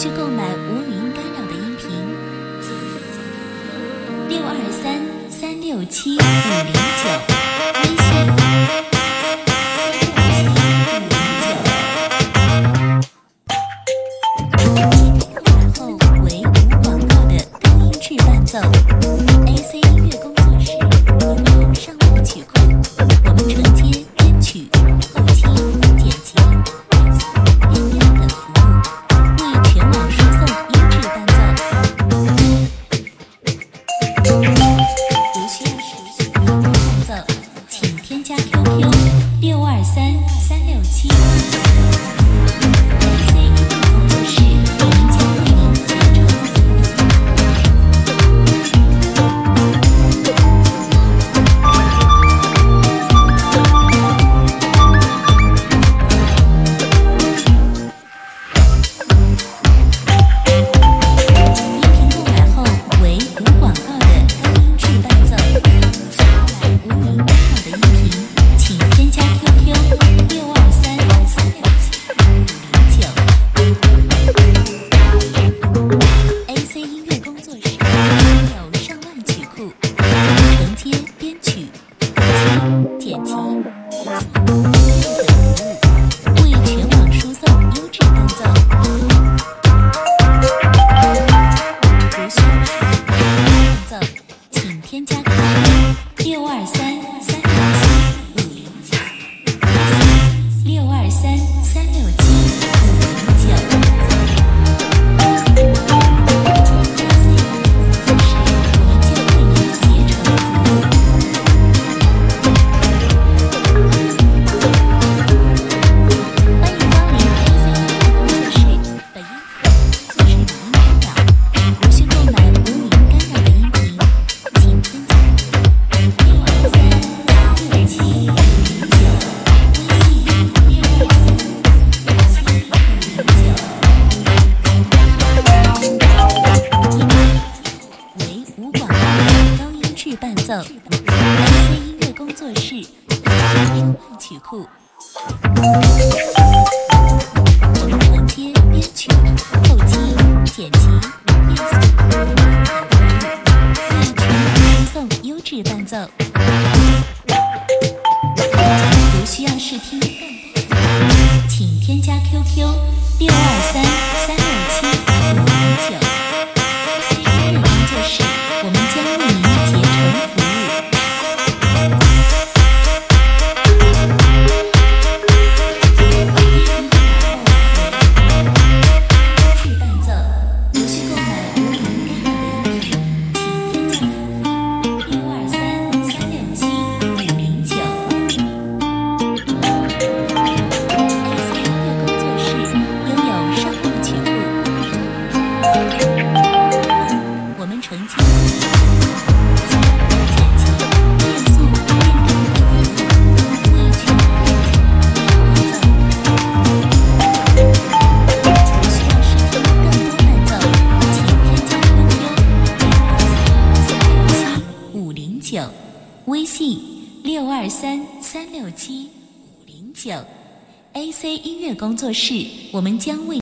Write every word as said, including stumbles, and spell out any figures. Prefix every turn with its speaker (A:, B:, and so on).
A: 需购买无语音干扰的音频，六二三三六七五零九，微信。奏 A C 音乐工作室拥有上万曲库，我们承接编曲、后期、剪辑、变调等服务，为全网输送优质伴奏。如需要使用伴奏，请添加 Q Q 六二三三六七。剪辑、为全网输送优质伴奏。如需伴奏，请添加 Q Q 六二三三六七五零九，六二三三六七五零九。伴奏 A C 音乐工作室上万曲库，我们承接编曲、后期、剪辑、变速，为全网输送优质伴奏。如需要试听更多，请添加 Q Q 六二三三六七五零九。A C 音乐工作室，我们将为您竭诚服务。微信六二三三六七五零九 A C 音乐工作室，我们将为